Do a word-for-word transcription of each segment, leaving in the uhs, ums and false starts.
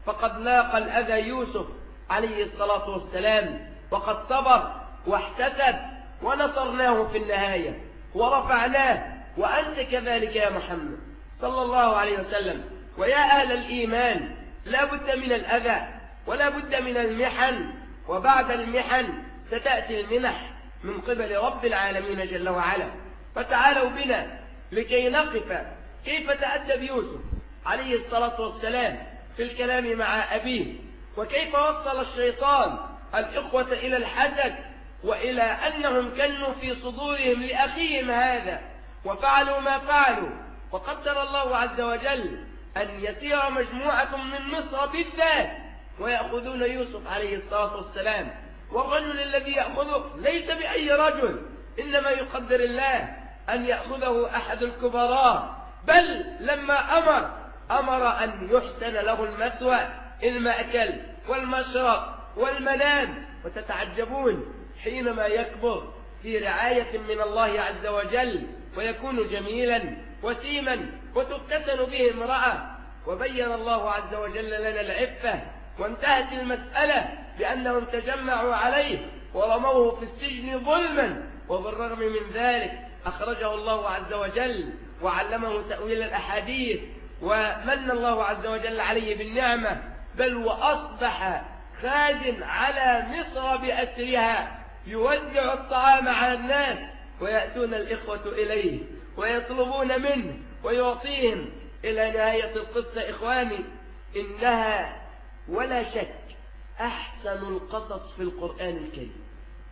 فقد لاقى الأذى يوسف عليه الصلاة والسلام، وقد صبر واحتسب ونصرناه في النهاية ورفعناه، وأنت كذلك يا محمد صلى الله عليه وسلم. ويا أهل الإيمان، لا بد من الأذى ولا بد من المحن، وبعد المحن ستأتي المنح من قبل رب العالمين جل وعلا. فتعالوا بنا لكي نقف كيف تأدب يوسف عليه الصلاة والسلام في الكلام مع أبيه، وكيف وصل الشيطان الإخوة إلى الحسد، وإلى أنهم كانوا في صدورهم لأخيهم هذا وفعلوا ما فعلوا. وقدر الله عز وجل أن يسير مجموعة من مصر بالذات ويأخذون يوسف عليه الصلاة والسلام، والرجل الذي يأخذه ليس بأي رجل، إنما يقدر الله أن يأخذه أحد الكبراء، بل لما أمر أمر أن يحسن له المثوى، المأكل والمشرب والمنام. وتتعجبون حينما يكبر في رعاية من الله عز وجل ويكون جميلا وسيما وتفتتن به امرأة، وبين الله عز وجل لنا العفة، وانتهت المسألة بأنهم تجمعوا عليه ورموه في السجن ظلما، وبالرغم من ذلك أخرجه الله عز وجل وعلمه تأويل الأحاديث، ومن الله عز وجل عليه بالنعمة، بل وأصبح خازن على مصر بأسرها يوزع الطعام على الناس، ويأتون الإخوة إليه ويطلبون منه ويعطيهم. إلى نهاية القصة إخواني، إنها ولا شك أحسن القصص في القرآن الكريم،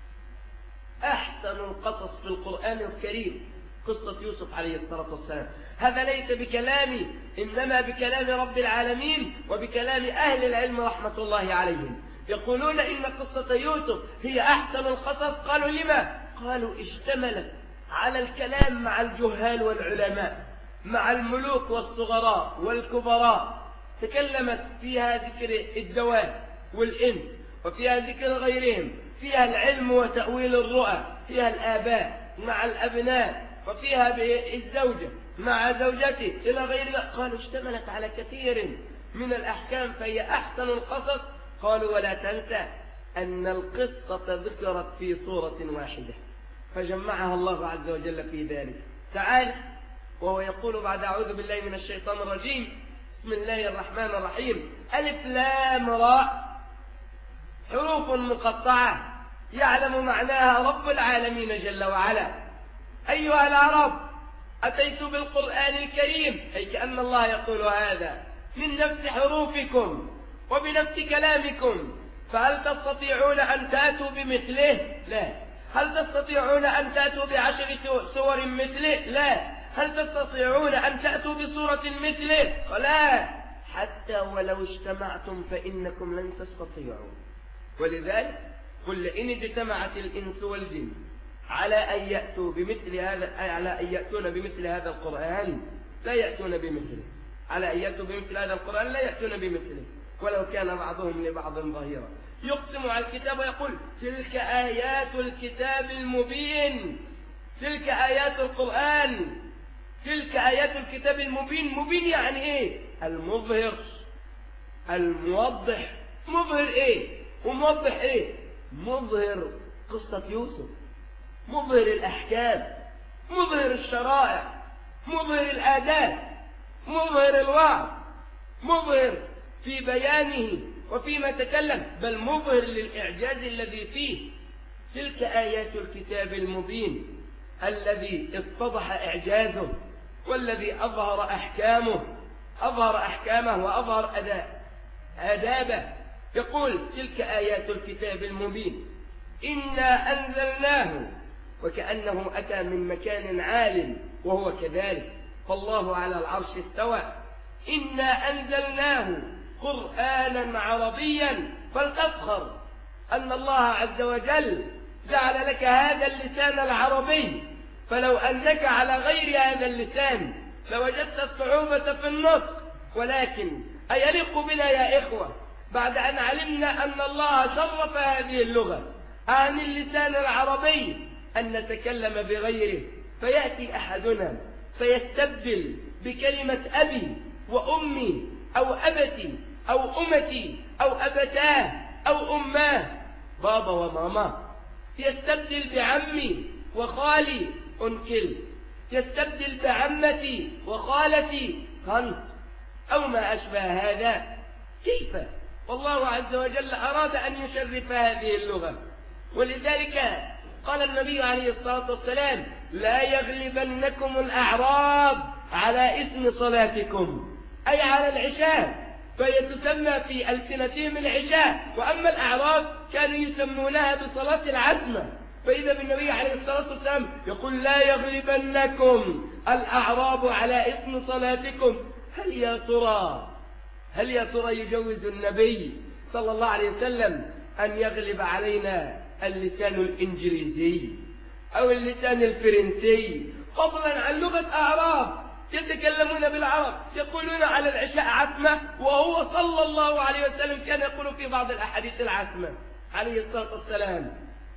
أحسن القصص في القرآن الكريم قصة يوسف عليه الصلاة والسلام. هذا ليس بكلامي، إنما بكلام رب العالمين وبكلام أهل العلم رحمة الله عليهم. يقولون إن قصة يوسف هي أحسن القصص. قالوا لما؟ قالوا اشتملت على الكلام مع الجهال والعلماء، مع الملوك والصغراء والكبراء. تكلمت فيها ذكر الدواب والإنس، وفيها ذكر غيرهم، فيها العلم وتأويل الرؤى، فيها الآباء مع الأبناء، وفيها الزوجة مع زوجته إلى غير ذلك. قالوا اشتملت على كثير من الأحكام فهي أحسن القصص. قالوا ولا تنسى أن القصة ذكرت في صورة واحدة فجمعها الله عز وجل في ذلك. تعالى وهو يقول بعد أعوذ بالله من الشيطان الرجيم بسم الله الرحمن الرحيم ألف لام راء حروف مقطعة يعلم معناها رب العالمين جل وعلا. أيها العرب أتيت بالقرآن الكريم، أي كأن الله يقول هذا من نفس حروفكم وبنفس كلامكم، فهل تستطيعون أن تأتوا بمثله؟ لا. هل تستطيعون أن تأتوا بعشر سور مثله؟ لا. هل تستطيعون أن تأتوا بسورة مثله؟ لا. حتى ولو اجتمعتم فإنكم لن تستطيعوا. ولذلك قل إن اجتمعت الإنس والجن على أن يأتوا بمثل هذا، على أن يأتون بمثل هذا القرآن لا يأتون بمثله، على أن يأتوا بمثل هذا القرآن لا يأتون بمثله ولو كان بعضهم لبعض ظهيرا. يقسم على الكتاب ويقول تلك آيات الكتاب المبين، تلك آيات القرآن، تلك آيات الكتاب المبين. مبين يعني إيه؟ المظهر، الموضح. مظهر إيه وموضح إيه؟ مظهر قصة يوسف، مظهر الأحكام، مظهر الشرائع، مظهر الآداب، مظهر الوعظ، مظهر في بيانه وفيما تكلم، بل مظهر للإعجاز الذي فيه. تلك آيات الكتاب المبين الذي اتضح إعجازه والذي أظهر أحكامه، أظهر أحكامه وأظهر أداء آدابه. يقول تلك آيات الكتاب المبين إنا أنزلناه، وكأنه أتى من مكان عال وهو كذلك، فالله على العرش استوى. إنا أنزلناه قرآنا عربيا، فلتفخر أن الله عز وجل جعل لك هذا اللسان العربي، فلو أنك على غير هذا اللسان لوجدت الصعوبة في النطق. ولكن أيليق بنا يا إخوة بعد أن علمنا أن الله شرف هذه اللغة عن اللسان العربي أن نتكلم بغيره، فيأتي أحدنا فيستبدل بكلمة أبي وأمي أو أبتي أو أمتي أو أبتاه أو أماه، بابا وماما. يستبدل بعمي وخالي أنكل، يستبدل بعمتي وخالتي طنط، أو ما أشبه هذا. كيف؟ والله عز وجل أراد أن يشرف هذه اللغة، ولذلك قال النبي عليه الصلاة والسلام: لا يغلبنكم الأعراب على اسم صلاتكم، أي على العشاء، فهي تسمى في ألسنتهم العشاء، وأما الأعراب كانوا يسمونها بصلاة العتمة. فإذا بالنبي عليه الصلاة والسلام يقول: لا يغلبنكم الأعراب على اسم صلاتكم. هل يا ترى هل يا ترى يجوز النبي صلى الله عليه وسلم أن يغلب علينا اللسان الإنجليزي أو اللسان الفرنسي، فضلا عن لغة أعراب يتكلمون بالعرب يقولون على العشاء عتمة، وهو صلى الله عليه وسلم كان يقول في بعض الأحاديث العتمة عليه الصلاة والسلام،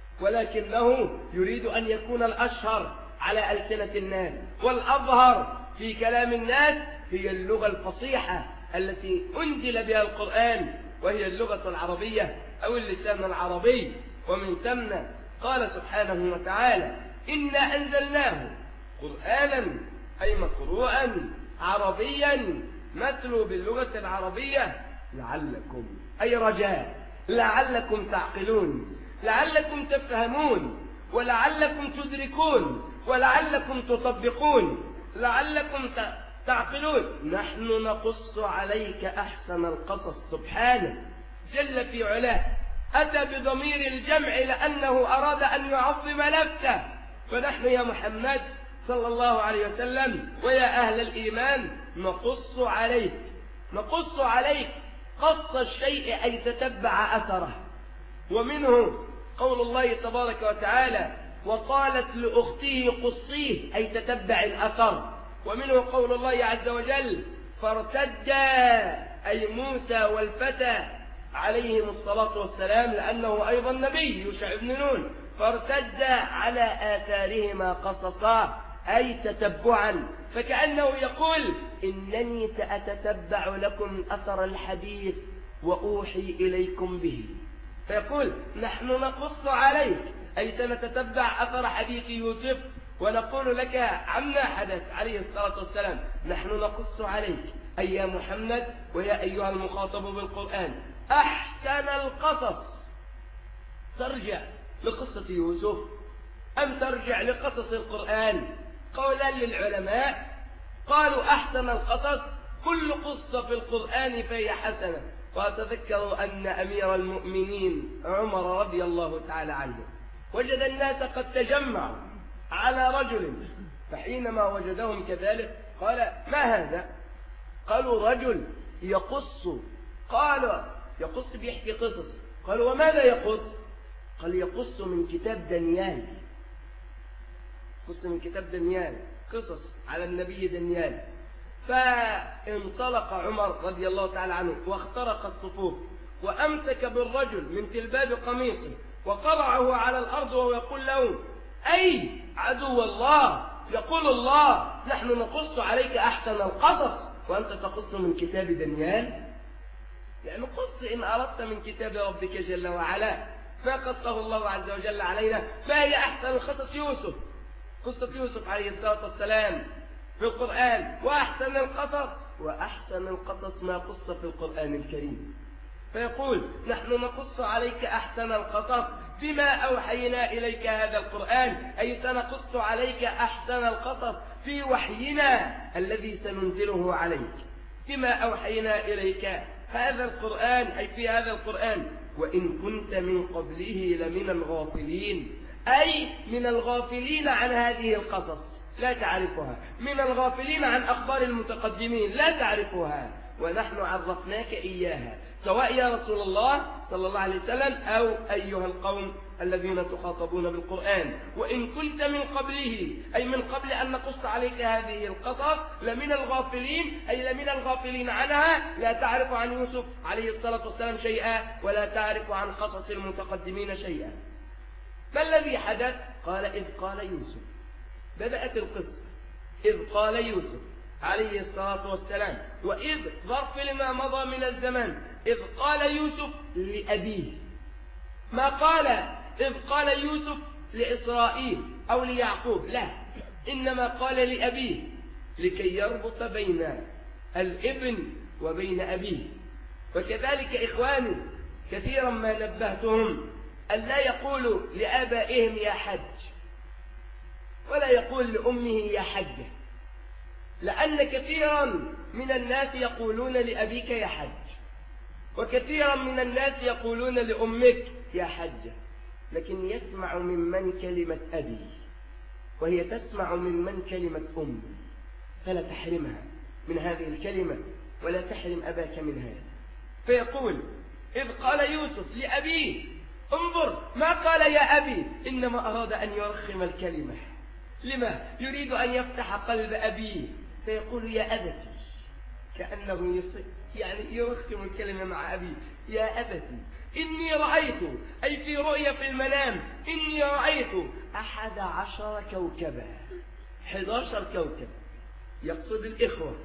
ولكنه يريد أن يكون الأشهر على ألسنة الناس والأظهر في كلام الناس هي اللغة الفصيحة التي أنزل بها القرآن، وهي اللغة العربية أو اللسان العربي. ومن ثم قال سبحانه وتعالى: إنا أنزلناه قرآنا أي مقروءا عربيا نتلو باللغة العربية لعلكم، أي رجاء، لعلكم تعقلون، لعلكم تفهمون، ولعلكم تدركون، ولعلكم تطبقون، لعلكم تعقلون. نحن نقص عليك أحسن القصص. سبحانه جل في علاه أتى بضمير الجمع لأنه أراد أن يعظم نفسه. فنحن يا محمد صلى الله عليه وسلم ويا أهل الإيمان نقص عليك نقص عليك قص الشيء أي تتبع أثره. ومنه قول الله تبارك وتعالى: وقالت لأخته قصيه، أي تتبع الأثر. ومنه قول الله عز وجل: فارتدا، أي موسى والفتى عليهم الصلاة والسلام، لأنه أيضا نبي يوشع بن نون، فارتدا على آثارهما قصصا، أي تتبعا. فكأنه يقول: إنني سأتتبع لكم أثر الحديث وأوحي إليكم به. فيقول: نحن نقص عليك، أي سنتتبع أثر حديث يوسف ونقول لك عما حدث عليه الصلاة والسلام. نحن نقص عليك أي يا محمد ويا أيها المخاطب بالقرآن أحسن القصص. ترجع لقصة يوسف أم ترجع لقصص القرآن؟ قولان للعلماء، قالوا أحسن القصص كل قصة في القرآن فهي حسنة. وأتذكر أن أمير المؤمنين عمر رضي الله تعالى عنه وجد الناس قد تجمعوا على رجل، فحينما وجدهم كذلك قال: ما هذا؟ قالوا: رجل يقص. قالوا: يقص بيحكي قصص. قالوا: وماذا يقص؟ قال: يقص من كتاب دانيال، قص من كتاب دانيال، قصص على النبي دانيال. فانطلق عمر رضي الله تعالى عنه واخترق الصفوف وأمسك بالرجل من تلباب قميصه وقرعه على الأرض وهو يقول له: أي عدو الله، يقول الله نحن نقص عليك أحسن القصص وأنت تقص من كتاب دانيال؟ يعني قص إن أردت من كتاب ربك جل وعلا ما قصه الله عز وجل علينا. ما هي أحسن القصص؟ يوسف، قصة يوسف عليه الصلاة والسلام في القرآن، وأحسن القصص وأحسن القصص ما قص في القرآن الكريم. فيقول: نحن نقص عليك أحسن القصص بما أوحينا إليك هذا القرآن، أي سنقص عليك أحسن القصص في وحينا الذي سننزله عليك، بما أوحينا إليك هذا القرآن، أي في هذا القرآن. وإن كنت من قبله لمن الغافلين، أي من الغافلين عن هذه القصص لا تعرفها، من الغافلين عن أخبار المتقدمين لا تعرفها، ونحن عرفناك إياها، سواء يا رسول الله صلى الله عليه وسلم أو أيها القوم الذين تخاطبون بالقرآن. وإن كنت من قبله، أي من قبل أن نقص عليك هذه القصص، لمن الغافلين، أي لمن الغافلين عنها، لا تعرف عن يوسف عليه الصلاة والسلام شيئا ولا تعرف عن قصص المتقدمين شيئا. ما الذي حدث؟ قال: إذ قال يوسف. بدأت القصة إذ قال يوسف عليه الصلاة والسلام. وإذ ظرف لما مضى من الزمان، إذ قال يوسف لأبيه، ما قال إذ قال يوسف لإسرائيل أو ليعقوب، لا، إنما قال لأبيه لكي يربط بين الابن وبين أبيه. وكذلك إخواني كثيرا ما نبهتهم أن لا يقولوا لآبائهم يا حج، ولا يقول لأمه يا حجة، لأن كثيرا من الناس يقولون لأبيك يا حج، وكثيرا من الناس يقولون لأمك يا حجة، لكن يسمع ممن كلمة أبي، وهي تسمع ممن كلمة أم، فلا تحرمها من هذه الكلمة ولا تحرم أباك من هذا. فيقول إذ قال يوسف لأبيه، انظر ما قال يا أبي، إنما أراد أن يرخم الكلمة. لما؟ يريد أن يفتح قلب أبيه، فيقول يا أبتي، كأنه يعني يرخم الكلمة مع أبيه، يا أبتي إني رأيت، أي في رؤيا في المنام، إني رأيت أحد عشر كوكبا، أحد عشر كوكب، يقصد الإخوة،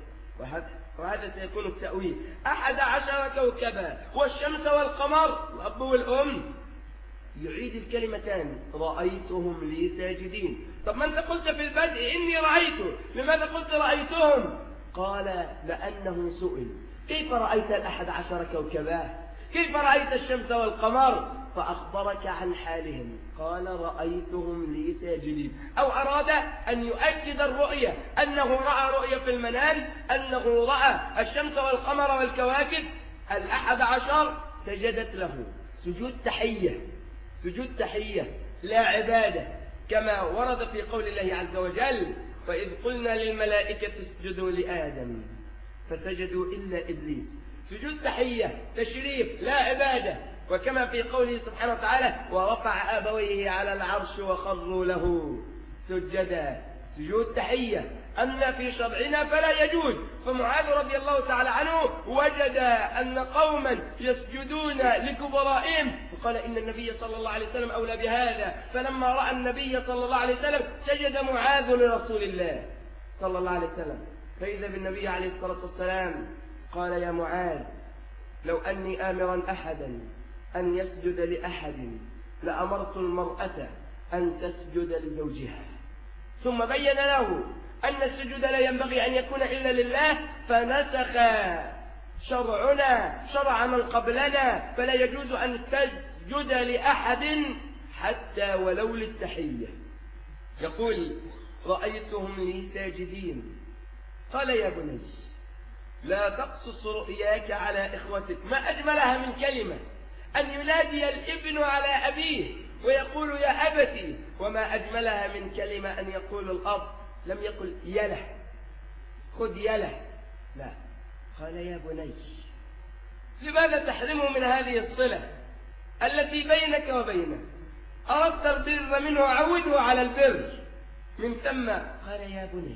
وهذا سيكون التأويل، أحد عشر كوكبا والشمس والقمر، الأب والأم، يعيد الكلمتان رأيتهم لي ساجدين. طب ما أنت قلت في البدء إني رأيت، لماذا قلت رأيتهم؟ قال لأنه سئل كيف رأيت الأحد عشر كوكبا، كيف رأيت الشمس والقمر، فأخبرك عن حالهم، قال رأيتهم لي ساجدين. أو أراد أن يؤكد الرؤية، أنه رأى رؤية في المنام، أنه رأى الشمس والقمر والكواكب الأحد عشر سجدت له سجود تحية، سجود تحية لا عبادة، كما ورد في قول الله عز وجل وإذ قلنا للملائكة اسجدوا لآدم فسجدوا إلا إبليس، سجود تحية تشريف لا عبادة. وكما في قوله سبحانه وتعالى ورفع أبويه على العرش وخروا له سجدا، سجود تحية. أما في شرعنا فلا يجوز. فمعاذ رضي الله تعالى عنه وجد أن قوما يسجدون لكبرائهم، فقال إن النبي صلى الله عليه وسلم أولى بهذا، فلما رأى النبي صلى الله عليه وسلم سجد معاذ لرسول الله صلى الله عليه وسلم، فإذا بالنبي عليه الصلاة والسلام قال يا معاذ لو أني آمرا أحدا أن يسجد لأحد لأمرت المرأة أن تسجد لزوجها، ثم بين له أن السجود لا ينبغي أن يكون إلا لله، فنسخ شرعنا شرع من قبلنا، فلا يجوز أن تسجد لأحد حتى ولو للتحية. يقول رأيتهم لي ساجدين. قال يا بني لا تقصص رؤياك على إخوتك، ما أجملها من كلمة أن ينادي الابن على أبيه ويقول يا أبتي، وما أجملها من كلمة أن يقول الأب، لم يقل يله خذ يله، لا، قال يا بني. لماذا تحرمه من هذه الصلة التي بينك وبينه؟ أردت البر منه عوده على البر، من ثم قال يا بني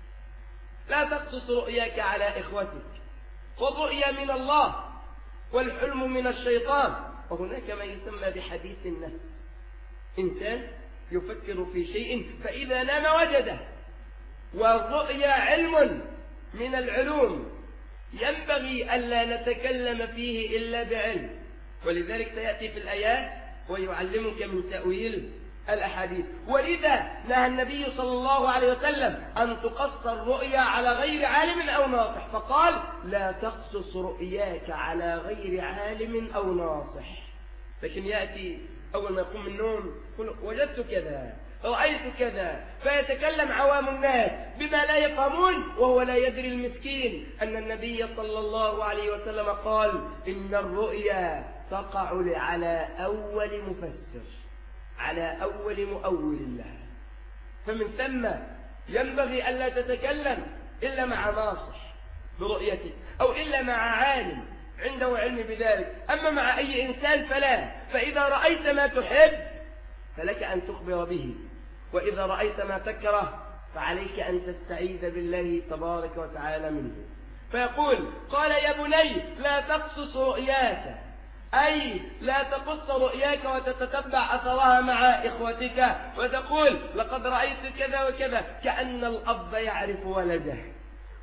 لا تقصص رؤياك على إخوتك، والرؤيا من الله والحلم من الشيطان. وهناك ما يسمى بحديث النفس، إنسان يفكر في شيء فإذا نام وجده، والرؤيا علم من العلوم ينبغي ألا نتكلم فيه إلا بعلم، ولذلك سيأتي في الآيات ويعلمك من تأويل الأحاديث. ولذا نهى النبي صلى الله عليه وسلم أن تقص الرؤيا على غير عالم أو ناصح، فقال لا تقصص رؤياك على غير عالم أو ناصح. لكن يأتي أول ما يقوم من النوم يقول وجدت كذا رأيت كذا، فيتكلم عوام الناس بما لا يفهمون، وهو لا يدري المسكين أن النبي صلى الله عليه وسلم قال إن الرؤيا تقع على أول مفسر، على أول مؤول لها. فمن ثم ينبغي ألا تتكلم إلا مع ناصح برؤيته، أو إلا مع عالم عنده علم بذلك. أما مع أي إنسان فلا. فإذا رأيت ما تحب فلك أن تخبر به، وإذا رأيت ما تكره فعليك أن تستعيذ بالله تبارك وتعالى منه. فيقول قال يا بني لا تقصص رؤياك، أي لا تقص رؤياك وتتتبع أثرها مع إخوتك وتقول لقد رأيت كذا وكذا، كأن الأب يعرف ولده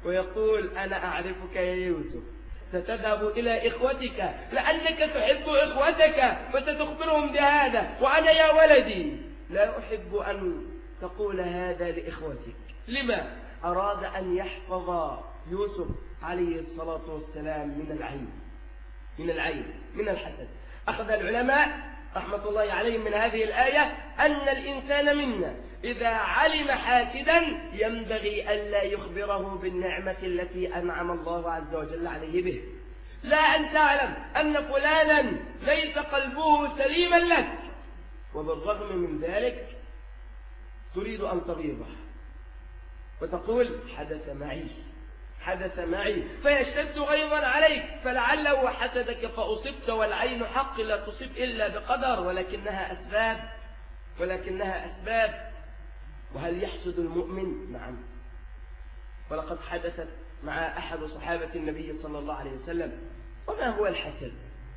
ويقول أنا أعرفك يا يوسف، ستذهب إلى إخوتك لأنك تحب إخوتك فستخبرهم بهذا، وأنا يا ولدي لا أحب أن تقول هذا لإخوتك. لما؟ أراد أن يحفظ يوسف عليه الصلاة والسلام من العين من العين من الحسد. أخذ العلماء رحمة الله عليهم من هذه الآية أن الإنسان منا إذا علم حاسدا ينبغي ألا يخبره بالنعمة التي أنعم الله عز وجل عليه به. لا أن تعلم أن فلانا ليس قلبه سليما لك، وبالرغم من ذلك تريد أن تغيظه وتقول حدث معي حدث معي فيشتد غيظا عليك، فلعله حسدك فأصبت، والعين حق لا تصيب إلا بقدر، ولكنها أسباب ولكنها أسباب. وهل يحسد المؤمن؟ نعم. ولقد حدثت مع أحد صحابة النبي صلى الله عليه وسلم. وما هو الحسد؟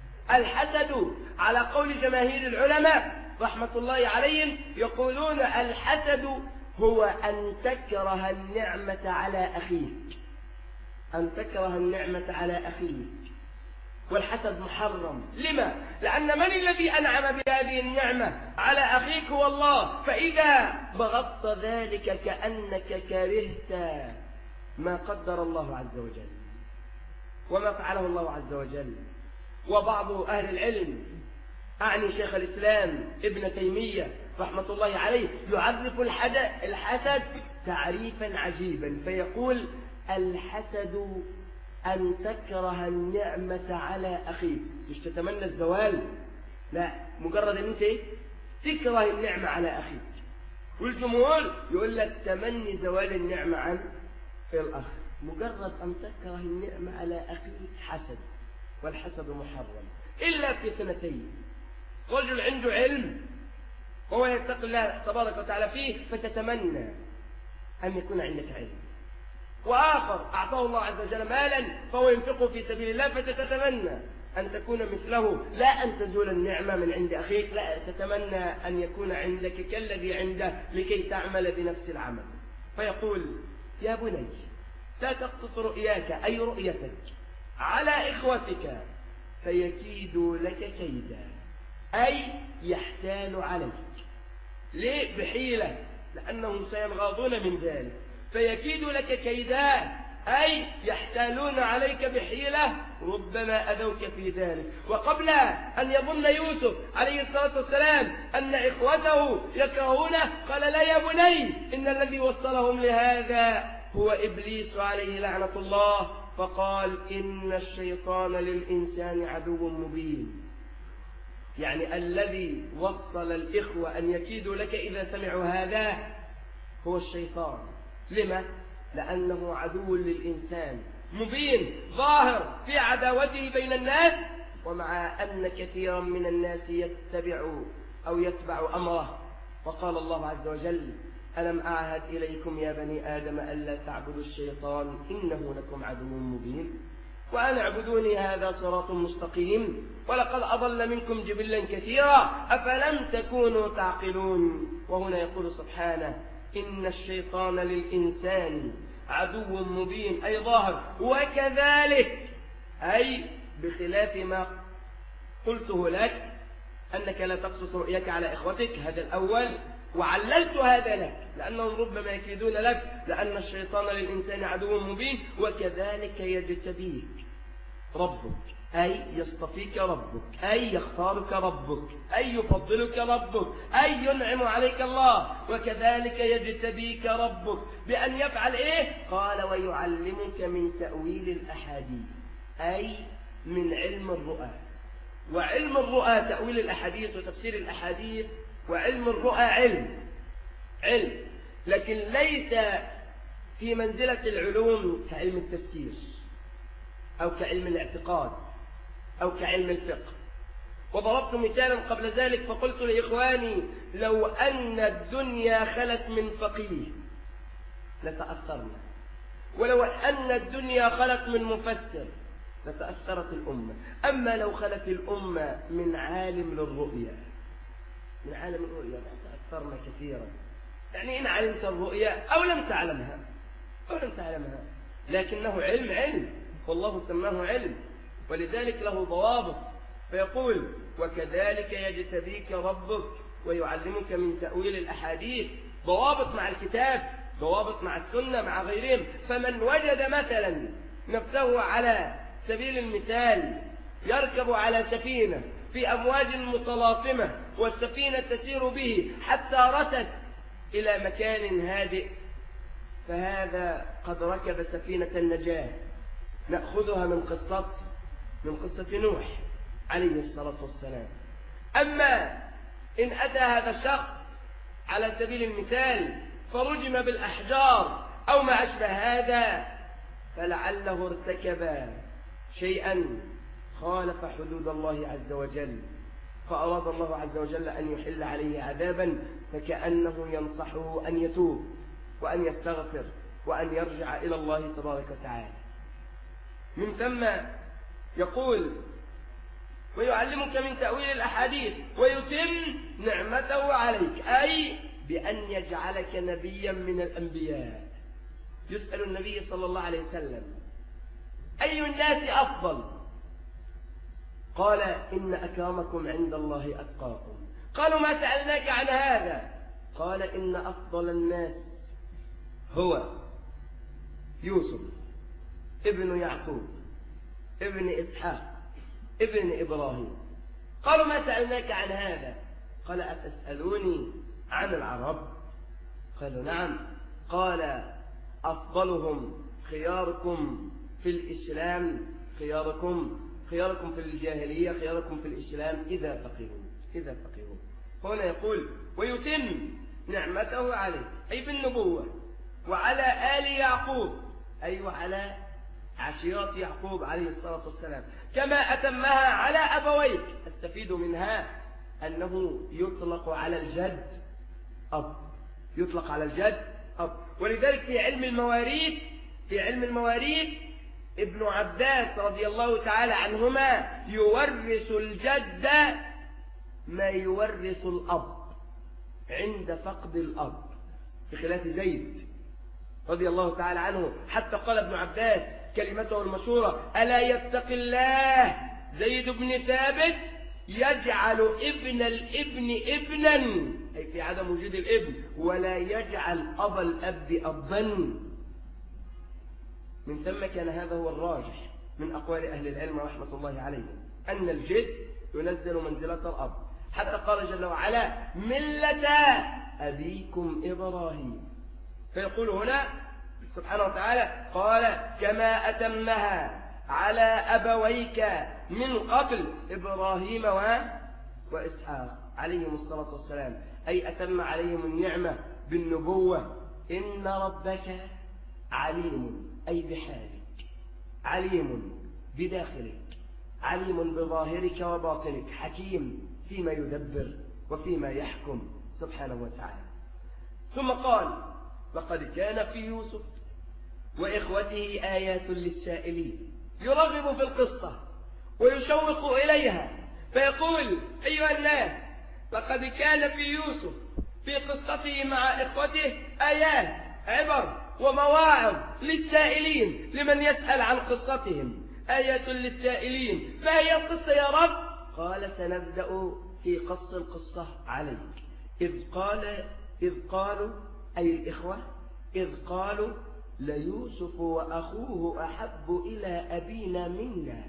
الحسد على قول جماهير العلماء رحمة الله عليهم يقولون الحسد هو أن تكره النعمة على أخيك أن تكره النعمة على أخيك والحسد محرم. لما؟ لأن من الذي أنعم بهذه النعمة على أخيك هو الله، فإذا بغضت ذلك كأنك كرهت ما قدر الله عز وجل وما فعله الله عز وجل. وبعض أهل العلم أعني شيخ الإسلام ابن تيمية رحمة الله عليه يعرف الحسد تعريفا عجيبا فيقول الحسد أن تكره النعمة على أخيك، مش تتمنى الزوال، لا، مجرد أن أنت تكره النعمة على أخيك. والجمهور يقول لك تمني زوال النعمة عن الأخ، مجرد أن تكره النعمة على أخيك حسد، والحسد محرم إلا في اثنتين: رجل عنده علم وهو يتقي الله تبارك وتعالى فيه فتتمنى أن يكون عندك علم، وآخر أعطاه الله عز وجل مالا فهو ينفقه في سبيل الله فتتمنى أن تكون مثله، لا أن تزول النعمة من عند أخيك، لا، تتمنى أن يكون عندك كالذي عنده لكي تعمل بنفس العمل. فيقول يا بني لا تقصص رؤياك أي رؤيتك على إخوتك فيكيدوا لك كيدا، أي يحتال عليك. ليه؟ بحيلة، لأنهم سينغاضون من ذلك. فيكيد لك كيدا أي يحتالون عليك بحيلة ربما أذوك في ذلك. وقبل أن يظن يوسف عليه الصلاة والسلام أن إخوته يكرهونه قال لا يا بني إن الذي وصلهم لهذا هو إبليس عليه لعنة الله، فقال إن الشيطان للإنسان عدو مبين. يعني الذي وصل الإخوة أن يكيدوا لك إذا سمعوا هذا هو الشيطان. لما؟ لأنه عدو للإنسان مبين ظاهر في عداوته بين الناس، ومع أن كثيرا من الناس يتبع أو يتبع أمره. وقال الله عز وجل ألم أعهد إليكم يا بني آدم ألا تعبدوا الشيطان إنه لكم عدو مبين وأن اعبدوني هذا صراط مستقيم ولقد أضل منكم جبلا كثيرا أفلم تكونوا تعقلون. وهنا يقول سبحانه إن الشيطان للإنسان عدو مبين أي ظاهر، وكذلك أي بخلاف ما قلته لك أنك لا تقصص رؤيك على إخوتك، هذا الأول، وعللت هذا لك لأنهم ربما يكيدون لك، لأن الشيطان للإنسان عدو مبين. وكذلك يجتبيك ربك أي يصطفيك ربك أي يختارك ربك أي يفضلك ربك أي ينعم عليك الله. وكذلك يجتبيك ربك بأن يفعل إيه؟ قال ويعلمك من تأويل الأحاديث أي من علم الرؤى. وعلم الرؤى تأويل الأحاديث وتفسير الأحاديث، وعلم الرؤى علم علم لكن ليس في منزلة العلوم كعلم التفسير أو كعلم الاعتقاد أو كعلم الفقه. وضربت مثالا قبل ذلك فقلت لإخواني لو أن الدنيا خلت من فقيه لتأثرنا، ولو أن الدنيا خلت من مفسر لتأثرت الأمة. أما لو خلت الأمة من عالم للرؤيا من عالم الرؤيا تأثرنا كثيرا. يعني إن علمت الرؤيا أو لم تعلمها أو لم تعلمها لكنه علم علم والله سماه علم، ولذلك له ضوابط. فيقول وكذلك يجتبيك ربك ويعلمك من تأويل الأحاديث، ضوابط مع الكتاب، ضوابط مع السنة مع غيرهم. فمن وجد مثلا نفسه على سبيل المثال يركب على سفينة في أمواج متلاطمة والسفينة تسير به حتى رست إلى مكان هادئ، فهذا قد ركب سفينة النجاة. نأخذها من قصة من قصة نوح عليه الصلاة والسلام. أما إن أتى هذا الشخص على سبيل المثال فرجم بالأحجار أو ما أشبه هذا، فلعله ارتكب شيئا خالف حدود الله عز وجل، فأراد الله عز وجل أن يحل عليه عذابا، فكأنه ينصحه أن يتوب وأن يستغفر وأن يرجع إلى الله تبارك وتعالى. من ثم يقول ويعلمك من تأويل الأحاديث ويتم نعمته عليك، أي بأن يجعلك نبيا من الأنبياء. يسأل النبي صلى الله عليه وسلم أي الناس أفضل؟ قال إن أكرمكم عند الله أتقاكم. قالوا ما سألناك عن هذا؟ قال إن أفضل الناس هو يوسف ابن يعقوب ابن إسحاق ابن إبراهيم. قالوا ما سألناك عن هذا؟ قال أتسألوني عن العرب؟ قالوا نعم. قال أفضلهم خياركم في الإسلام خياركم خياركم في الجاهلية خياركم في الإسلام إذا فقهوا إذا فقهوا. هنا يقول ويتم نعمته عليه أي بالنبوة وعلى آل يعقوب أي وعلى عشيرة يعقوب عليه الصلاة والسلام، كما أتمها على أبويك. أستفيد منها أنه يطلق على الجد أب، يطلق على الجد أب. ولذلك في علم المواريث في علم المواريث ابن عباس رضي الله تعالى عنهما يورث الجد ما يورث الأب عند فقد الأب، بخلاف زيد رضي الله تعالى عنه. حتى قال ابن عباس كلمته المشهورة ألا يتق الله زيد بن ثابت يجعل ابن الابن ابنا، أي في عدم وجود الابن، ولا يجعل أبا الأب أبا. من ثم كان هذا هو الراجح من أقوال أهل العلم رحمة الله عليهم، أن الجد ينزل منزلة الأب. حتى قال جل وعلا ملة أبيكم إبراهيم. فيقول هنا سبحانه وتعالى قال كما أتمها على أبويك من قبل إبراهيم وإسحاق عليهم الصلاة والسلام، أي أتم عليهم النعمة بالنبوة. إن ربك عليم أي بحالك، عليم بداخلك، عليم بظاهرك وباطنك، حكيم فيما يدبر وفيما يحكم سبحانه وتعالى. ثم قال لقد كان في يوسف وإخوته آيات للسائلين، يرغب في القصة ويشوق إليها، فيقول أيها الناس لقد كان في يوسف في قصته مع إخوته آيات عبر ومواعظ للسائلين، لمن يسأل عن قصتهم آيات للسائلين. فهي القصة يا رب؟ قال سنبدأ في قص القصة عليك. إذ قال إذ قالوا أي الإخوة إذ قالوا ليوسف وأخوه أحب إلى أبينا منا.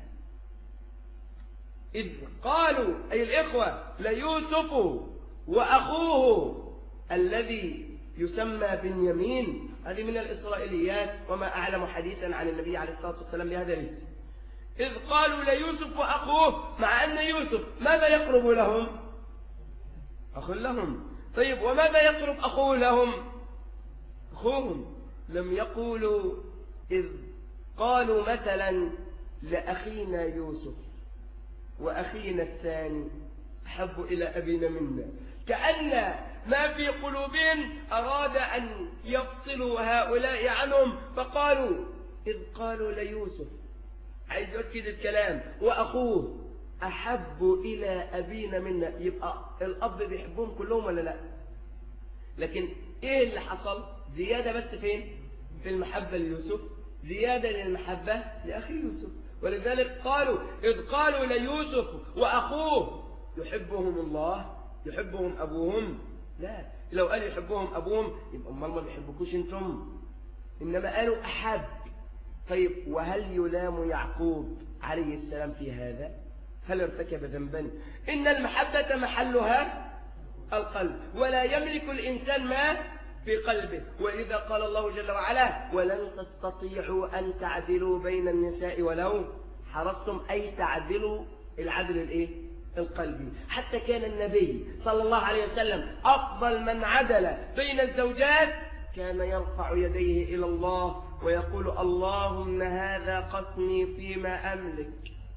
إذ قالوا أي الإخوة ليوسف وأخوه الذي يسمى بنيامين. هذه من الإسرائيليات وما أعلم حديثا عن النبي عليه الصلاة والسلام بهذا الاسم. إذ قالوا ليوسف وأخوه، مع أن يوسف ماذا يقرب لهم؟ أخ لهم. طيب وماذا يقرب أخوه لهم؟ أخوهم. لم يقولوا إذ قالوا مثلا لأخينا يوسف وأخينا الثاني أحب إلى أبينا منا، كأن ما في قلوبهم أراد أن يفصلوا هؤلاء عنهم، فقالوا إذ قالوا ليوسف، عايز يؤكد الكلام، وأخوه أحب إلى أبينا منا. يبقى الأب بيحبهم كلهم ولا لا؟ لكن إيه اللي حصل؟ زيادة بس فين؟ في المحبة ليوسف زيادة للمحبة لأخي يوسف. ولذلك قالوا إذ قالوا ليوسف وأخوه يحبهم الله يحبهم أبوهم، لا، لو قالوا يحبهم أبوهم يبقى أمال ما بيحبكوش أنتم، إنما قالوا أحب. طيب وهل يلام يعقوب عليه السلام في هذا؟ هل ارتكب ذنبا؟ إن المحبة محلها القلب، ولا يملك الإنسان ما في قلبه. وإذا قال الله جل وعلا ولن تستطيعوا أن تعدلوا بين النساء ولو حرصتم، أي تعدلوا العدل الإيه؟ القلبي. حتى كان النبي صلى الله عليه وسلم أفضل من عدل بين الزوجات، كان يرفع يديه إلى الله ويقول اللهم هذا قسمي فيما أملك.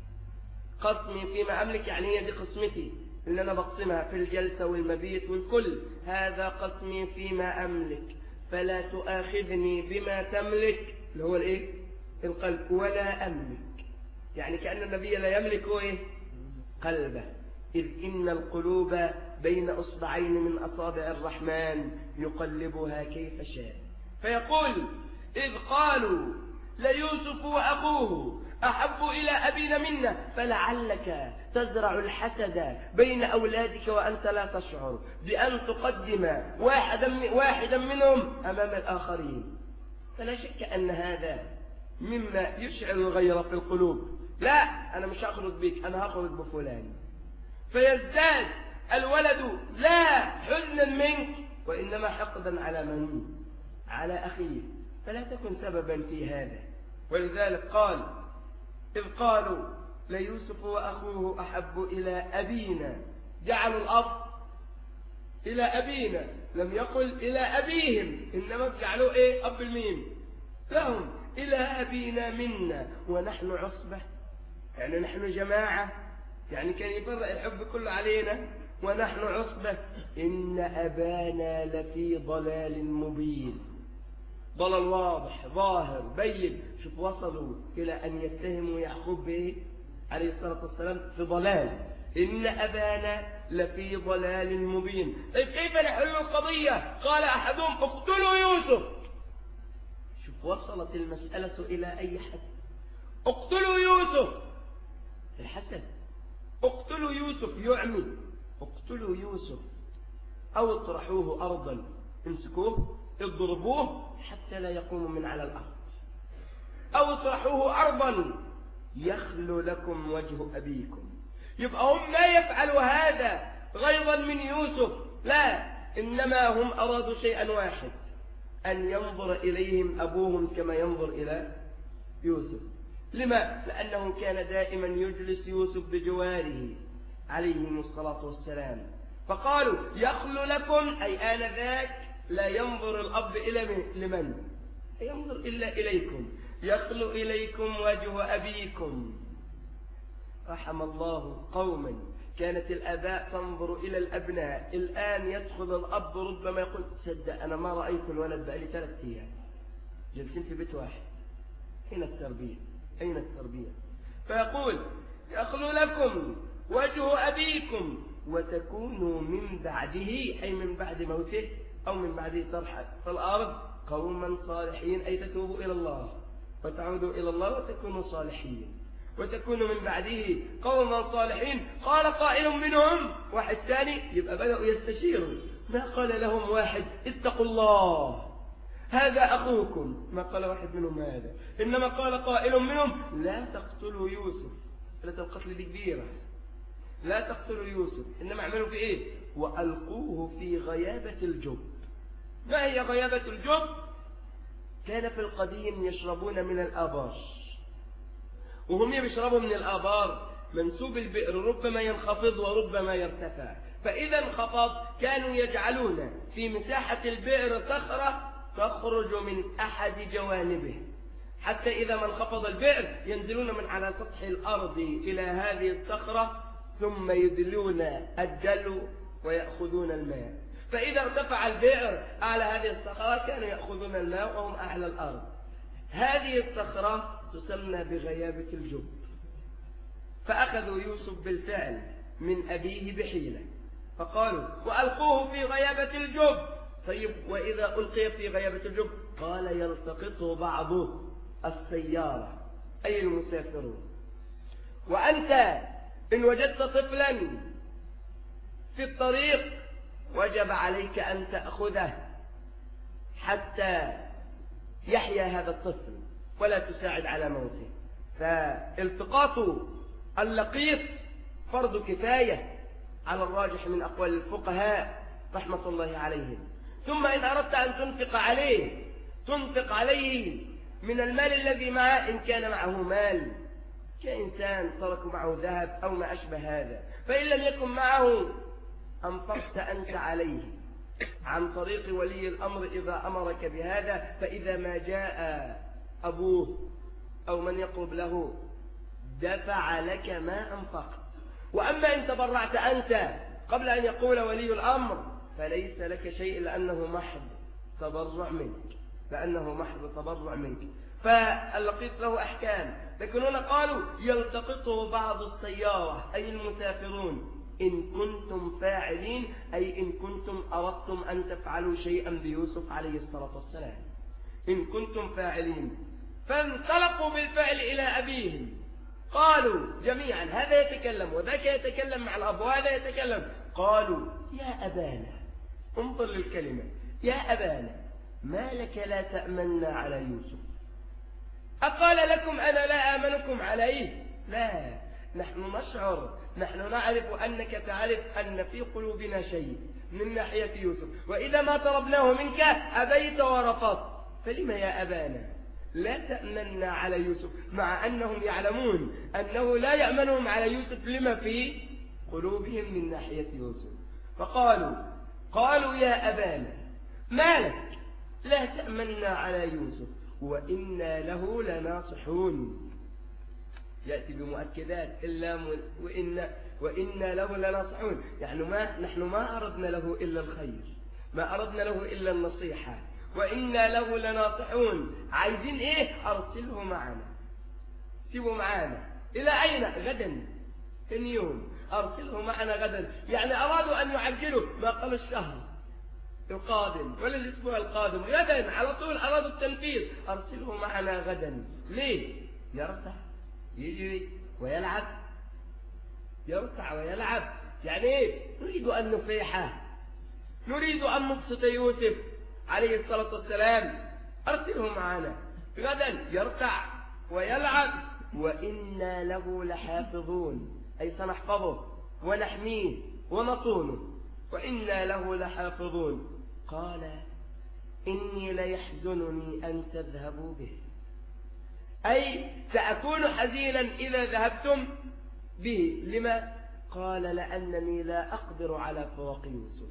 قسمي فيما أملك يعني هي دي قسمتي إن أنا بقسمها في الجلسة والمبيت والكل، هذا قسمي فيما أملك فلا تؤاخذني بما تملك، اللي هو الإيه؟ القلب، ولا أملك، يعني كأن النبي لا يملك إيه؟ قلبه، إذ إن القلوب بين أصبعين من أصابع الرحمن يقلبها كيف شاء. فيقول إذ قالوا ليوسف وأخوه أحب إلى أبينا منا فلعلك تزرع الحسد بين أولادك وأنت لا تشعر بأن تقدم واحدا, واحدا منهم أمام الآخرين. فلا شك أن هذا مما يشعر الغيرة في القلوب. لا، أنا مش هخرج بك، أنا هخرج بفلان. فيزداد الولد لا حزنا منك وإنما حقدا على من؟ على أخيه. فلا تكن سببا في هذا. ولذلك قال إذ قالوا ليوسف وأخوه أحب إلى أبينا، جعلوا الأب إلى أبينا، لم يقل إلى أبيهم، إنما جعلوا إيه؟ أب الميم لهم، إلى أبينا منا ونحن عصبة، يعني نحن جماعة، يعني كان يفرق الحب كله علينا، ونحن عصبة إن أبانا لفي ضلال مبين. ضلال واضح ظاهر بين. شوف وصلوا إلى أن يتهموا يعقوب بإيه؟ عليه الصلاة والسلام في ضلال. إن أبانا لفي ضلال مبين. طيب كيف نحل القضية؟ قال أحدهم اقتلوا يوسف. شوف وصلت المسألة إلى أي حد. اقتلوا يوسف، الحسد. اقتلوا يوسف يعمي، اقتلوا يوسف أو اطرحوه أرضا، امسكوه اضربوه حتى لا يقوم من على الأرض، أو اطرحوه أرضا يخلو لكم وجه أبيكم. يبقى هم لا يفعلوا هذا غيظا من يوسف، لا، إنما هم أرادوا شيئا واحد، أن ينظر إليهم أبوهم كما ينظر إلى يوسف. لما؟ لأنه كان دائما يجلس يوسف بجواره عليهم الصلاة والسلام. فقالوا يخلو لكم، أي آنذاك لا ينظر الأب إلى لمن؟ لا ينظر إلا إليكم، يخلو إليكم وجه أبيكم. رحم الله قوما كانت الآباء تنظر إلى الأبناء، الآن يدخل الأب ربما يقول تصدق أنا ما رأيت الولد بقالي ثلاثة أيام، جلسين في بيت واحد. أين التربية؟ أين التربية؟ فيقول يخلو لكم وجه أبيكم وتكونوا من بعده، أي من بعد موته أو من بعد طرحه في الأرض قوما صالحين، أي تتوبوا إلى الله وتعودوا إلى الله وتكونوا صالحين، وتكونوا من بعده قوما صالحين. قال قائل منهم، واحد ثاني، يبقى بدأوا يستشيروا. ما قال لهم واحد اتقوا الله هذا أخوكم، ما قال واحد منهم هذا، إنما قال قائل منهم لا تقتلوا يوسف. مسألة القتل دي كبيرة، لا تقتلوا يوسف، إنما اعملوا في إيه؟ وألقوه في غيابة الجب. ما هي غيابة الجب؟ كان في القديم يشربون من الآبار، وهم يشربوا من الآبار منسوب البئر ربما ينخفض وربما يرتفع، فإذا انخفض كانوا يجعلون في مساحة البئر صخرة تخرج من أحد جوانبه، حتى إذا ما انخفض البئر ينزلون من على سطح الأرض إلى هذه الصخرة ثم يدلون الدلو ويأخذون الماء. فإذا ارتفع البئر أعلى هذه الصخرة كانوا يأخذون الماء وهم أعلى الأرض. هذه الصخرة تسمى بغيابة الجب. فأخذوا يوسف بالفعل من أبيه بحيلة، فقالوا وألقوه في غيابة الجب. طيب وإذا ألقي في غيابة الجب؟ قال يلتقطه بعضه السيارة أي المسافرون. وأنت إن وجدت طفلا في الطريق وجب عليك أن تأخذه حتى يحيا هذا الطفل ولا تساعد على موته. فالتقاط اللقيط فرض كفاية على الراجح من أقوال الفقهاء رحمة الله عليهم. ثم إن أردت أن تنفق عليه تنفق عليه من المال الذي معه إن كان معه مال كإنسان ترك معه ذهب أو ما أشبه هذا. فإن لم يكن معه أنفقت أنت عليه عن طريق ولي الأمر إذا أمرك بهذا. فإذا ما جاء أبوه أو من يقرب له دفع لك ما أنفقت. وأما إن تبرعت أنت قبل أن يقول ولي الأمر فليس لك شيء لأنه محض تبرع منك لأنه محض تبرع منك. فاللقيط له أحكام. لكن هنا قالوا يلتقطه بعض السيارة أي المسافرون إن كنتم فاعلين أي إن كنتم أردتم أن تفعلوا شيئا بيوسف عليه الصلاة والسلام إن كنتم فاعلين. فانطلقوا بالفعل إلى أبيهم قالوا جميعا هذا يتكلم وذاك يتكلم مع الأب وهذا يتكلم. قالوا يا أبانا انظر للكلمة يا أبانا ما لك لا تأمنا على يوسف أقال لكم أنا لا آمنكم عليه؟ لا نحن نشعر نحن نعرف أنك تعرف أن في قلوبنا شيء من ناحية يوسف وإذا ما طلبناه منك أبيت ورفضت. فلما يا أبانا لا تأمنا على يوسف مع أنهم يعلمون أنه لا يأمنهم على يوسف لما في قلوبهم من ناحية يوسف. فقالوا قالوا يا أبانا ما لك لا تأمنا على يوسف وإنا له لناصحون. يأتي بمؤكدات إلا وإن وإنا له لناصحون يعني ما نحن ما أردنا له إلا الخير ما أردنا له إلا النصيحة وإنا له لناصحون. عايزين إيه؟ أرسله معنا سيبه معنا إلى أين؟ غدا ثاني يوم أرسله معنا غدا. يعني أرادوا أن يعجلوا ما قالوا الشهر القادم ولا الأسبوع القادم غدا على طول أرادوا التنفيذ. أرسله معنا غدا. ليه؟ يرتع يجري ويلعب يرتع ويلعب يعني إيه؟ نريد أن نفيحه نريد أن نبسط يوسف عليه الصلاة والسلام. أرسله معنا غدا يرتع ويلعب وإنا له لحافظون أي سنحفظه ونحميه ونصونه وإنا له لحافظون. قال إني ليحزنني أن تذهبوا به أي سأكون حزينا إذا ذهبتم به. لما؟ قال لأنني لا أقدر على فراق يوسف.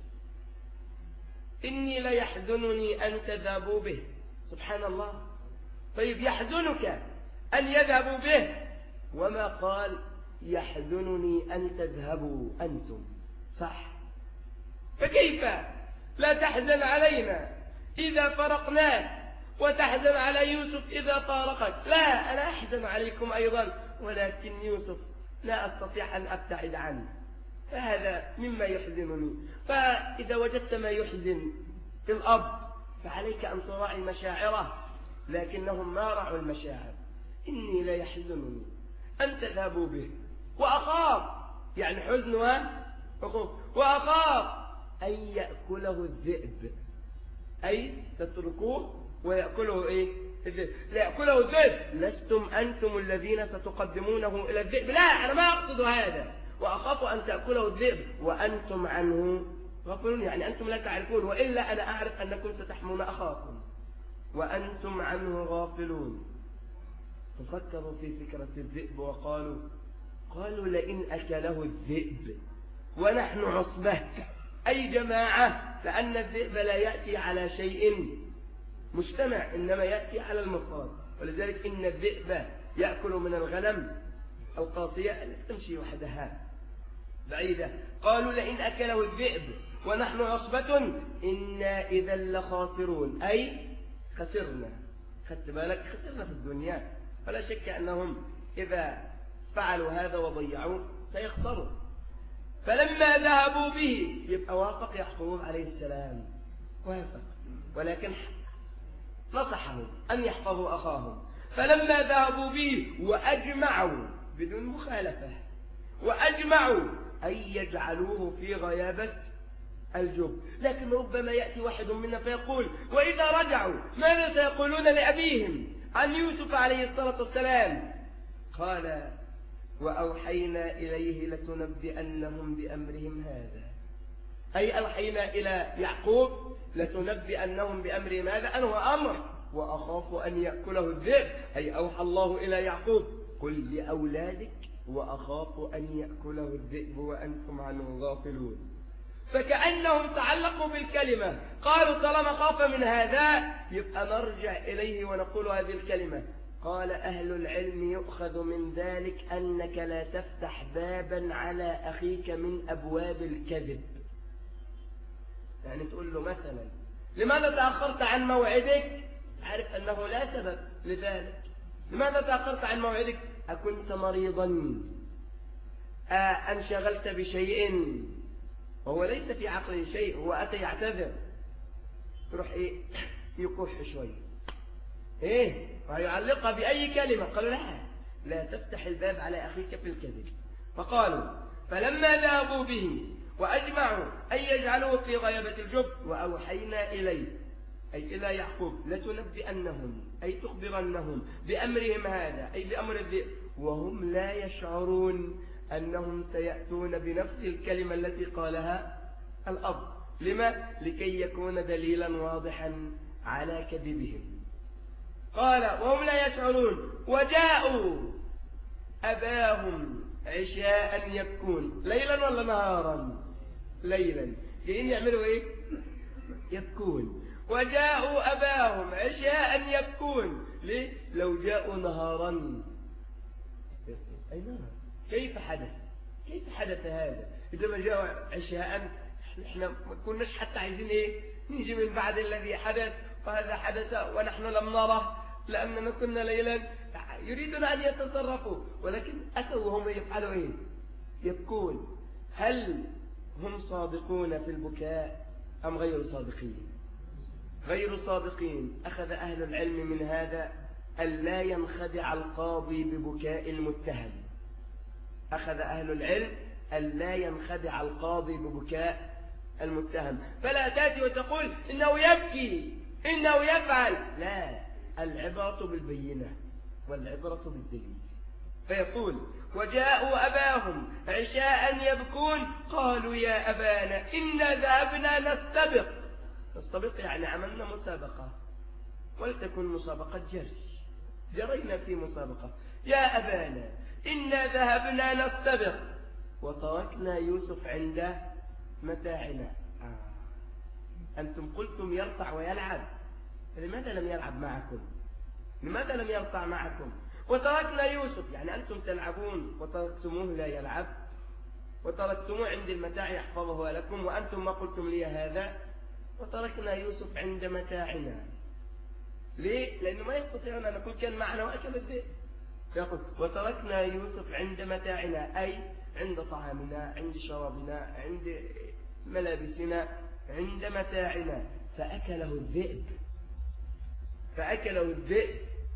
إني ليحزنني أن تذهبوا به. سبحان الله. طيب يحزنك أن يذهبوا به وما قال يحزنني أن تذهبوا أنتم صح. فكيف لا تحزن علينا إذا فرقناك وتحزن على يوسف إذا فارقك؟ لا أنا أحزن عليكم أيضا ولكن يوسف لا أستطيع أن أبتعد عنه فهذا مما يحزنني. فإذا وجدت ما يحزن الأب فعليك أن تراعي مشاعره لكنهم ما رعوا المشاعر. إني لا يحزنني أن تذهبوا به وأخاف يعني حزن وخوف وأخاف أن يأكله الذئب أي تتركوه ويأكله إيه؟ الذئب. لا يأكله الذئب لستم أنتم الذين ستقدمونه إلى الذئب. لا أنا ما أقصد هذا. وأخاف أن تأكله الذئب وأنتم عنه غافلون يعني أنتم لا تعرفون وإلا أنا أعرف أنكم ستحمون أخاكم وأنتم عنه غافلون. ففكروا في فكرة الذئب وقالوا قالوا لئن أكله الذئب ونحن عصبة أي جماعة لأن الذئب لا يأتي على شيء مجتمع إنما يأتي على المفرد. ولذلك إن الذئب يأكل من الغنم القاصية التي تمشي وحدها بعيدة. قالوا لئن أكله الذئب ونحن عصبة إنا إذا لخاسرون أي خسرنا. خدت بالك خسرنا في الدنيا. فلا شك أنهم إذا فعلوا هذا وضيعوا سيخسروا. فلما ذهبوا به يبقى وافق يعقوب عليه السلام وافق ولكن نصحهم أن يحفظوا أخاهم. فلما ذهبوا به وأجمعوا بدون مخالفة وأجمعوا أن يجعلوه في غيابة الجب. لكن ربما يأتي واحد منا فيقول وإذا رجعوا ماذا سيقولون لأبيهم عن يوسف عليه الصلاة والسلام؟ قال وأوحينا إليه لتنبئنهم بأمرهم هذا، أي أوحينا إلى يعقوب لتنبئنهم بأمرهم هذا أن هو أمر وأخاف أن يأكله الذئب، أي أوحى الله إلى يعقوب قل لأولادك وأخاف أن يأكله الذئب وأنتم عنه غافلون. فكأنهم تعلقوا بالكلمة، قالوا طالما خاف من هذا يبقى نرجع إليه ونقول هذه الكلمة. قال أهل العلم يؤخذ من ذلك أنك لا تفتح بابا على أخيك من أبواب الكذب. يعني تقول له مثلا لماذا تأخرت عن موعدك؟ عارف أنه لا سبب لذلك. لماذا تأخرت عن موعدك؟ أكنت مريضا؟ أنشغلت بشيء؟ وهو ليس في عقله شيء، هو أتى يعتذر، تروح إيه يكح شوية إيه ويعلقها بأي كلمة. قالوا لا لا تفتح الباب على أخيك في الكذب. فقالوا فلما ذهبوا به وأجمعوا أن يجعلوه في غيابة الجب وأوحينا إليه أي إلى يعقوب لتنبئنهم أي تخبرنهم بأمرهم هذا أي بأمر الذئب وهم لا يشعرون أنهم سيأتون بنفس الكلمة التي قالها الأب. لما؟ لكي يكون دليلا واضحا على كذبهم. قال وهم لا يشعرون وجاءوا أباهم عشاء يبكون. ليلا ولا نهارا؟ ليلا. جايين يعملوا إيه؟ يبكون. وجاءوا أباهم عشاء يبكون. ليه؟ لو جاءوا نهارا أي نهار كيف حدث؟ كيف حدث هذا؟ إذا ما جاءوا عشاء نحن ما كناش حتى عايزين إيه؟ نيجي من بعد الذي حدث وهذا حدث ونحن لم نره لأننا كنا ليلا. يريدون أن يتصرفوا ولكن أتوا وهم يفعلوا إيه؟ يبكون. هل هم صادقون في البكاء أم غير صادقين؟ غير صادقين. أخذ أهل العلم من هذا ألا ينخدع القاضي ببكاء المتهم. أخذ أهل العلم ألا ينخدع القاضي ببكاء المتهم. فلا تأتي وتقول إنه يبكي إنه يفعل، لا، العبرة بالبينة والعبرة بالدليل. فيقول وجاءوا أباهم عشاء يبكون قالوا يا أبانا إنا ذهبنا نستبق. نستبق يعني عملنا مسابقة ولتكن مسابقة جري، جرينا في مسابقة. يا أبانا إنا ذهبنا نستبق وتركنا يوسف عند متاعنا. آه. أنتم قلتم يرتع ويلعب، فلماذا لم يلعب معكم؟ لماذا لم يرتع معكم؟ وتركنا يوسف يعني أنتم تلعبون وتركتموه لا يلعب وتركتموه عند المتاع يحفظه لكم وأنتم ما قلتم لي هذا. وتركنا يوسف عند متاعنا. ليه؟ لأنه ما يستطيعون أن نقول كان معنا وأكل الذئب. يقول وتركنا يوسف عند متاعنا أي عند طعامنا عند شرابنا عند ملابسنا عند متاعنا فأكله الذئب. فأكله الذئب.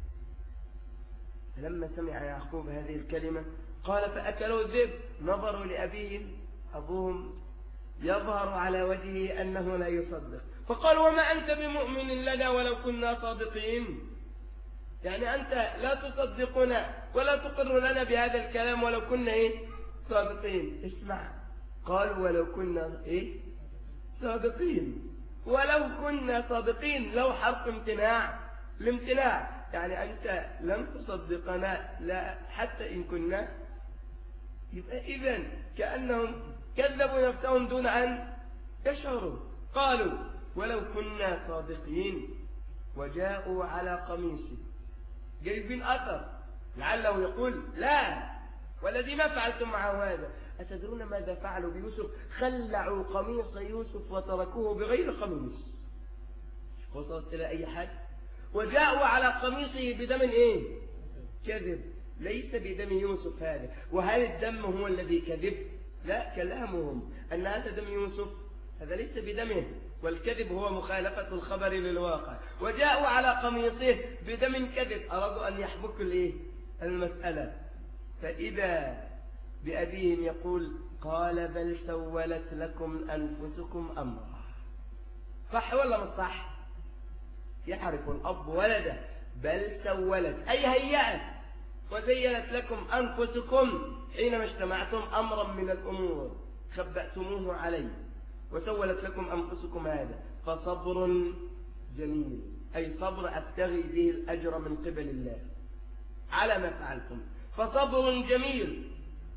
فلما سمع يعقوب هذه الكلمة قال فأكله الذئب. نظروا لأبيهم، أبوهم يظهر على وجهه أنه لا يصدق. فقال وما أنت بمؤمن لنا ولو كنا صادقين. يعني أنت لا تصدقنا ولا تقر لنا بهذا الكلام ولو كنا إيه؟ صادقين. اسمع، قالوا ولو كنا إيه؟ صادقين. ولو كنا صادقين لو حرف امتناع الامتناع يعني أنت لم تصدقنا لا حتى إن كنا. يبقى إذن كأنهم كذبوا نفسهم دون أن يشعروا. قالوا ولو كنا صادقين وجاءوا على قميصه جايبين أثر لعله يقول لا والذي ما فعلتم معه هذا. أتدرون ماذا فعلوا بيوسف؟ خلعوا قميص يوسف وتركوه بغير قميص. وصلت إلى أي حد؟ وجاءوا على قميصه بدم إيه؟ كذب. ليس بدم يوسف هذا. وهل الدم هو الذي كذب؟ لا، كلامهم أن هذا دم يوسف هذا ليس بدمه والكذب هو مخالفة الخبر للواقع. وجاءوا على قميصه بدم كذب، أرادوا أن يحبكوا الإيه؟ المسألة. فإذا بأبيهم يقول قال بل سولت لكم أنفسكم أمرا. صح ولا مش صح؟ يعرف الأب ولده. بل سولت أي هيأت وزينت لكم أنفسكم حينما اجتمعتم أمرا من الأمور خبأتموه عليه، وسولت لكم أنفسكم هذا، فصبر جميل، أي صبر أبتغي به الأجر من قبل الله على ما فعلتم، فصبر جميل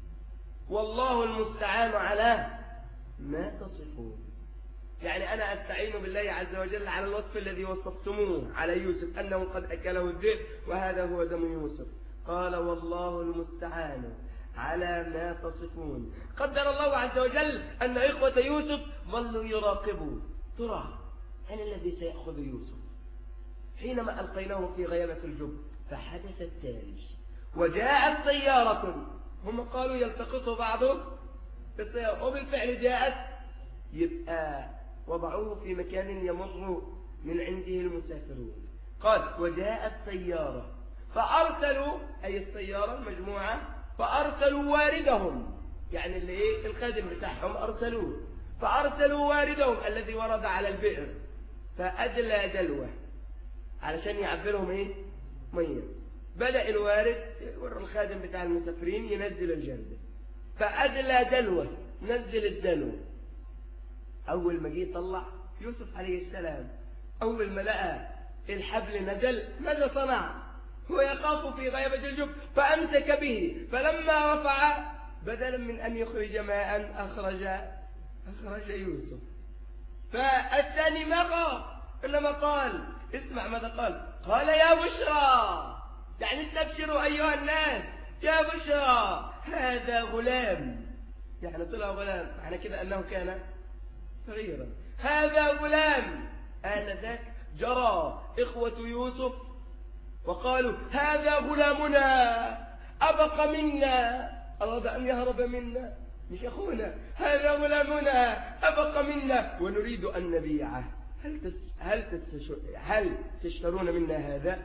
والله المستعان على ما تصفون. يعني أنا أستعين بالله عز وجل على الوصف الذي وصفتموه على يوسف أنه قد أكله الذئب وهذا هو دم يوسف. قال والله المستعان على ما تصفون. قدر الله عز وجل أن إخوة يوسف ظلوا يراقبوا ترى من الذي سيأخذ يوسف حينما ألقيناه في غيابة الجب. فحدث التالي: وجاءت سيارة، هم قالوا يلتقط بعضه بالسيارة وبالفعل جاءت، يبقى وضعوه في مكان يمر من عنده المسافرون. قال وجاءت سيارة فأرسلوا، أي السيارة المجموعة، فأرسلوا واردهم، يعني اللي إيه الخادم بتاعهم أرسلوه، فأرسلوا واردهم الذي ورد على البئر فأدلى دلوه علشان يعبرهم إيه مية. بدأ الوارد الخادم بتاع المسافرين ينزل الجردة، فأدلى دلوه، نزل الدلو. أول ما جه يطلع يوسف عليه السلام، أول ما لقى الحبل نزل ماذا صنع؟ هو يخاف في غيبة الجب فأمسك به، فلما رفع بدلا من أن يخرج ماء أخرج أخرج يوسف. فالثاني ما خاف إنما قال اسمع ماذا قال. قال يا بشرى، يعني استبشروا أيها الناس، يا بشرى هذا غلام، يعني طلع غلام معنى كده أنه كان صغيرا. هذا غلام. آنذاك جرى إخوة يوسف وقالوا هذا غلامنا أبق منا، أراد أن يهرب منا، مش أخونا، هذا غلامنا أبق منا ونريد أن نبيعه، هل تس... هل تستش... هل تشترون منا هذا؟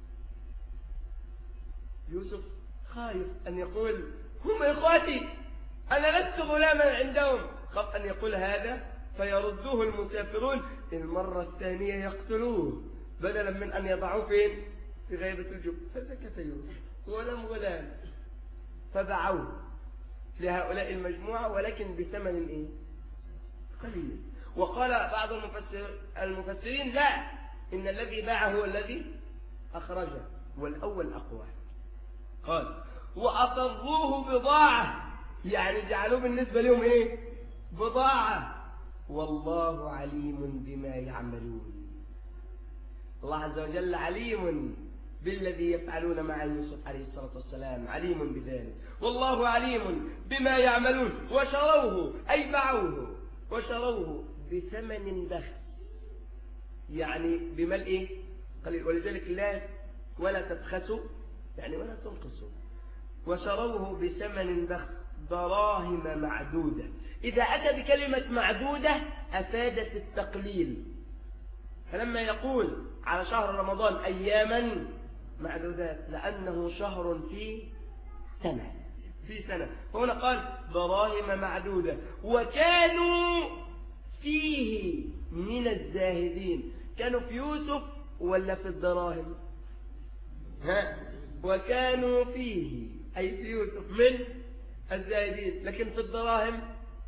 يوسف خايف أن يقول هم إخوتي أنا لست غلاما عندهم، خاف أن يقول هذا فيردوه المسافرون المرة الثانية يقتلوه بدلا من أن يضعوه فين؟ في غيبة الجب. فسكت يوسف ولم غلام، فباعوه لهؤلاء المجموعة ولكن بثمن إيه؟ قليل. وقال بعض المفسر المفسرين لا، إن الذي باعه هو الذي أخرجه، والأول أقوى. قال وأصروه بضاعة، يعني جعلوه بالنسبة لهم إيه؟ بضاعة. والله عليم بما يعملون. الله عز وجل عليم بالذي يفعلون مع يوسف عليه الصلاة والسلام، عليم بذلك. والله عليم بما يعملون. وشروه أي باعوه وشروه بثمن بخس، يعني بمال إيه؟ قليل. ولذلك لا ولا تبخسوا يعني ولا تنقصوا. وشروه بثمن بخس دراهم معدودة. إذا أتى بكلمة معدودة أفادت التقليل، فلما يقول على شهر رمضان أياما معدودات لأنه شهر في سنة في سنة فهنا قال دراهم معدودة. وكانوا فيه من الزاهدين. كانوا في يوسف ولا في الدراهم؟ ها وكانوا فيه أي في يوسف من الزاهدين، لكن في الدراهم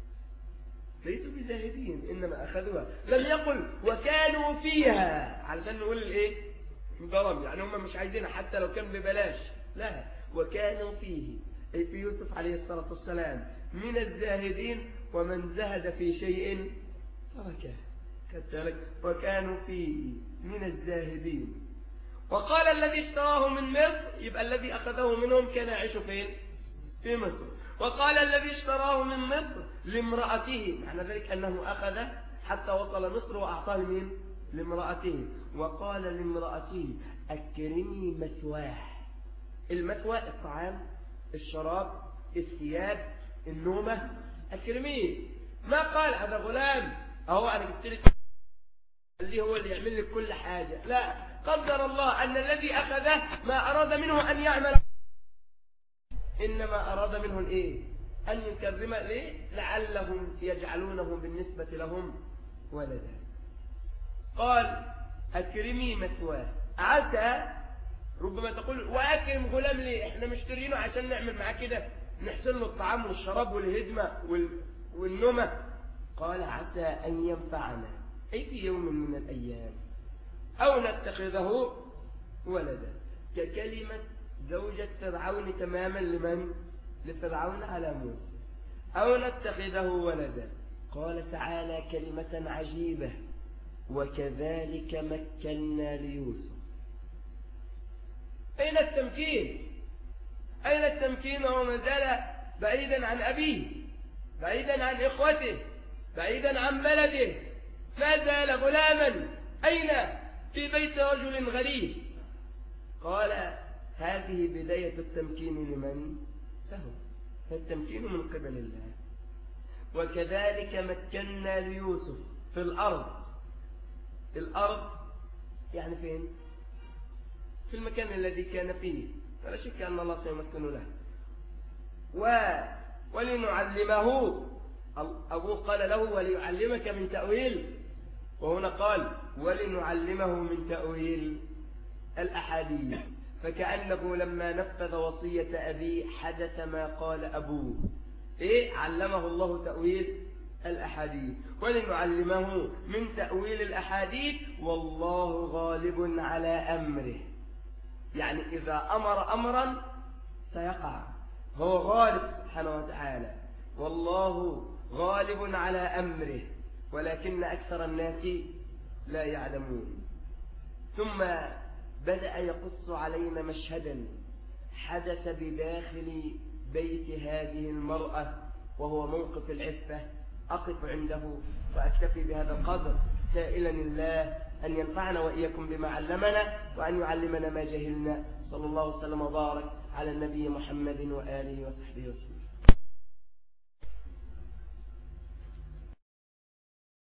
ليسوا بزاهدين إنما أخذوها. لم يقل وكانوا فيها علشان نقول الإيه ضرب، يعني هم مش عايزينها حتى لو كان ببلاش، لا وكانوا فيه أي في يوسف عليه الصلاة والسلام من الزاهدين، ومن زهد في شيء تركه كذلك. وكانوا فيه من الزاهدين. وقال الذي اشتراه من مصر، يبقى الذي أخذه منهم كان يعيش فين؟ في مصر. وقال الذي اشتراه من مصر لامرأته، معنى ذلك أنه أخذ حتى وصل مصر وأعطاه مين؟ لامرأته. وقال لامرأته أكرمي مثواه. المثوى الطعام، الشراب، الثياب، النومة، أكرميه. ما قال هذا غلام أهو أنا جبت لك اللي هو اللي يعمل لك كل حاجة. لا، قدر الله أن الذي أخذه ما أراد منه أن يعمل، إنما أراد منه الإيه؟ أن يكرم ليه؟ لعلهم يجعلونه بالنسبة لهم ولدا. قال أكرمي مثواه، عسى، ربما تقول وأكرم غلام ليه؟ إحنا مشترينه عشان نعمل معاه كده، نحسن له الطعام والشراب والهدمة والنومة. قال عسى أن ينفعنا أي في يوم من الأيام أو نتخذه ولدا، ككلمة زوجة فرعون تماما لمن؟ لفرعون على موسى، أو نتخذه ولدا. قال تعالى كلمة عجيبة، وكذلك مكنا ليوسف. أين التمكين؟ أين التمكين وهو ما زال بعيدا عن أبيه، بعيدا عن إخوته، بعيدا عن بلده، ما زال غلاما. أين؟ في بيت رجل غريب. قال هذه بداية التمكين لمن؟ له، فالتمكين من قبل الله. وكذلك مكنا ليوسف في الأرض. الأرض يعني فين؟ في المكان الذي كان فيه، فلا شك أن الله سيمكن له. و... ولنعلمه، أبوه قال له وليعلمك من تأويل، وهنا قال ولنعلمه من تأويل الأحاديث. فكأنه لما نفذ وصية أبيه حدث ما قال أبوه، إيه؟ علمه الله تأويل الأحاديث. ولنعلمه من تأويل الأحاديث والله غالب على أمره، يعني إذا أمر أمرا سيقع، هو غالب سبحانه وتعالى، والله غالب على أمره ولكن أكثر الناس لا يعلمون. ثم بدأ يقص علينا مشهدا حدث بداخل بيت هذه المرأة، وهو موقف العفة. أقف عنده وأكتفي بهذا القدر، سائلا الله أن ينفعنا وإياكم بما علمنا، وأن يعلمنا ما جهلنا. صلى الله وسلم وبارك على النبي محمد وآله وصحبه وسلم.